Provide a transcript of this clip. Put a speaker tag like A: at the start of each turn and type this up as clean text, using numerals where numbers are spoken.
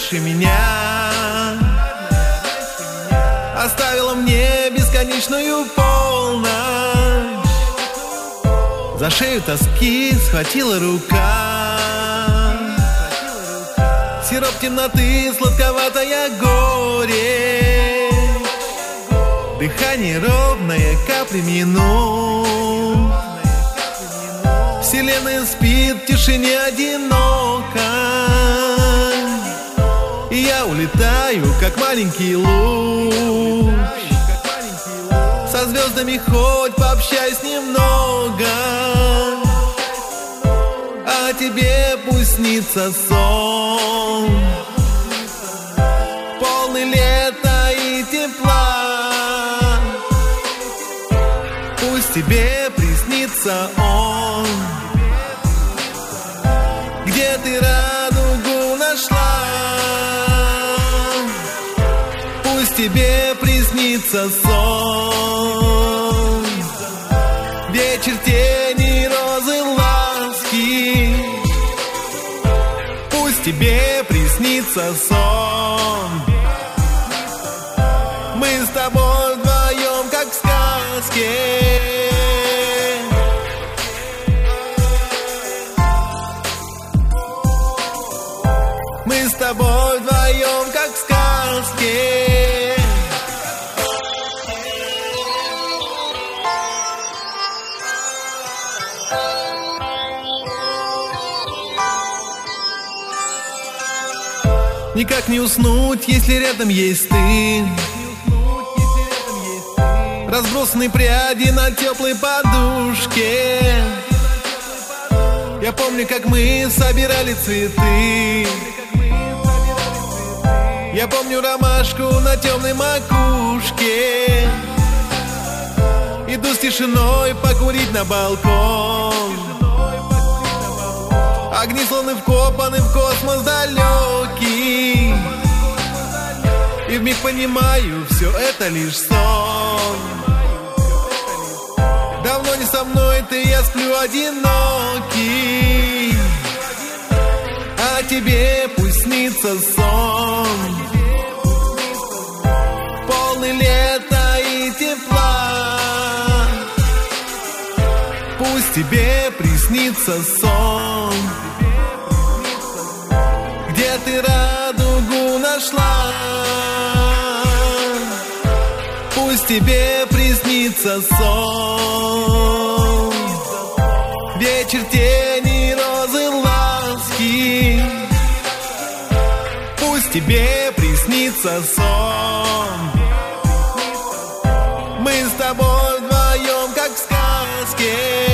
A: раньше меня, оставила мне бесконечную полночь. За шею тоски схватила рука, сироп темноты, сладковатое горе, дыхание ровное, капли минут. Вселенная спит в тишине одиноко, и я улетаю, как маленький луч. Со звездами хоть пообщаюсь немного, а тебе пусть снится сон, полный лета и тепла. Пусть тебе приснится он, где ты радугу нашла. Пусть тебе приснится сон, вечер тени, розы, ласки. Пусть тебе приснится сон, мы с тобой вдвоем, как в сказке. Мы с тобой вдвоем, как в сказке. Никак не уснуть, если рядом есть ты. Разбросанные пряди на теплой подушке. Я помню, как мы собирали цветы. Я помню ромашку на темной макушке. Иду с тишиной покурить на балкон. Огни словно вкопаны в космос далекий, и вмиг понимаю, все это лишь сон. Давно не со мной ты, я сплю одинокий, а тебе пусть снится сон, полный лета и тепла. Пусть тебе приснится сон, где ты радугу нашла. Пусть тебе приснится сон, вечер тени, розы, ласки. Пусть тебе приснится сон, мы с тобой вдвоем, как в сказке.